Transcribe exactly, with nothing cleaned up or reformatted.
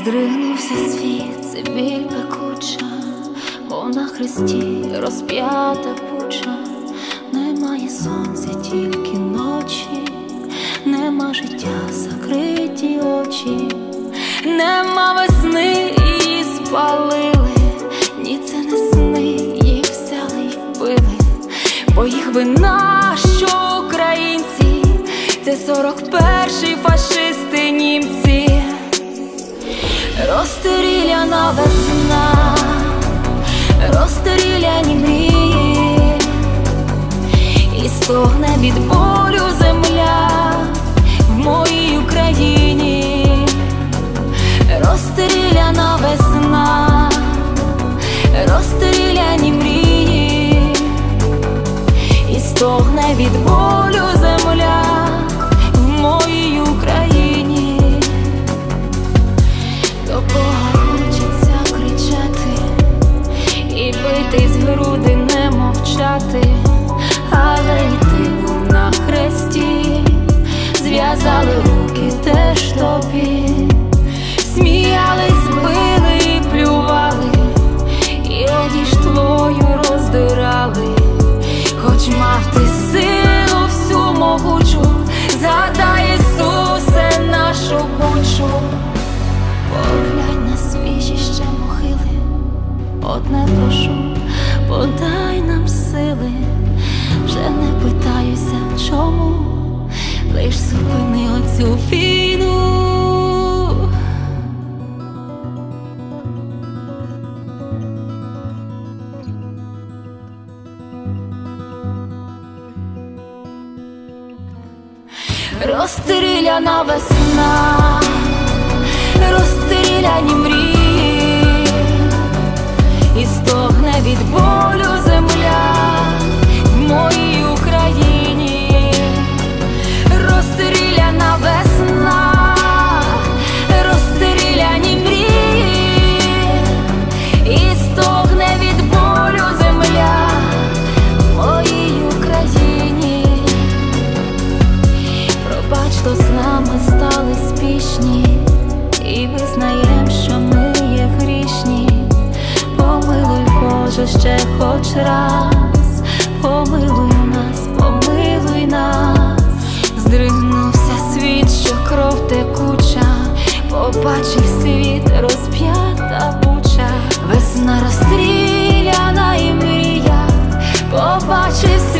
Здригнувся світ, це біль пекуча, бо на хресті розп'ята пуча. Немає сонця, тільки ночі, нема життя, закриті очі. Нема весни, її спалили, ні, це не сни, їх взяли й вбили. Бо їх вина, що українці, це сорок перший фашисти німці. Розстріляна весна, розстріляні мрії, і стогне від болю земля в моїй Україні. Розстріляна весна, розстріляні мрії, і стогне від болю земля в моїй Україні. До Бога хочеться кричати і битись в груди, не мовчати, але йти на хресті зв'язали руки теж тобі. Сміялись, били і плювали, і одіж твою роздирали. Хоч мав ти силу всю могучу, згадай, Ісусе, нашу бучу. Поглянь на свіжі ще могили, одне прошу, подай нам сили. Вже не питаюся, чому, лиш зупини оцю війну. Розстріляна весна, розстріляні мрії, і стогне від болю земля в моїй Україні. Розстріляна весна, розстріляні мрії, і стогне від болю земля в моїй Україні. Пробач, що з нами стали спішні, і визнаєм, що ми є грішні. Помилуй, Боже, ще хоч раз, помилуй нас, помилуй нас. Здригнувся світ, що кров текуча, побачив світ, розп'ята буча. Весна розстріляна і мрія, побачив